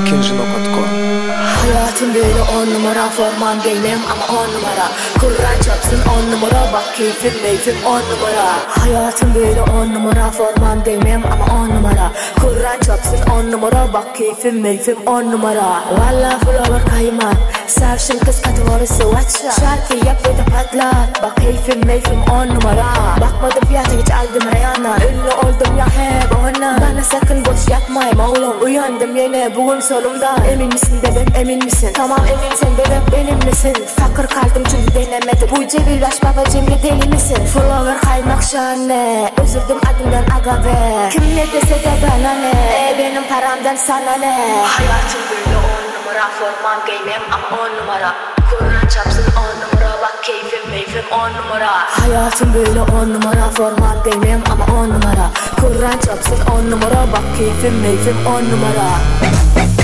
Kinjino.com. Hayatım böyle 10 numara, forman değilim ama 10 numara. Kur'an çapsın 10 numara, bak keyfim meyfim 10 numara. Hayatım böyle 10 numara, forman değilim ama 10 numara. Kur'an çapsın 10 numara, bak keyfim meyfim 10 numara. Valla flower kaymak, sarışın kız kategorisi WhatsApp. Şarkı yap ve de patlat, bak keyfim meyfim 10 numara. Bakmadım fiyata hiç aldım Rihanna, ünlü oldum ya hep ona. Bana sakın boş yapmayma oğlum, uyandım yine bugün solumda. Emin misin de ben emin misin? Tamam eminsin bebek benim misin? Fakir kaldım çünkü denemedim. Bu cevilaş baba cimri deli misin? Flower kaymak şahane, üzüldüm adımdan aga be. Kim ne dese de bana ne, benim paramdan sana ne? Hayatım böyle 10 numara, forman giymem ama 10 numara. Kur'an çapsın 10 numara, bak keyfim meyfim 10 numara. Hayatım böyle 10 numara, forman giymem ama 10 numara. Kur'an çapsın 10 numara, bak keyfim meyfim 10 numara.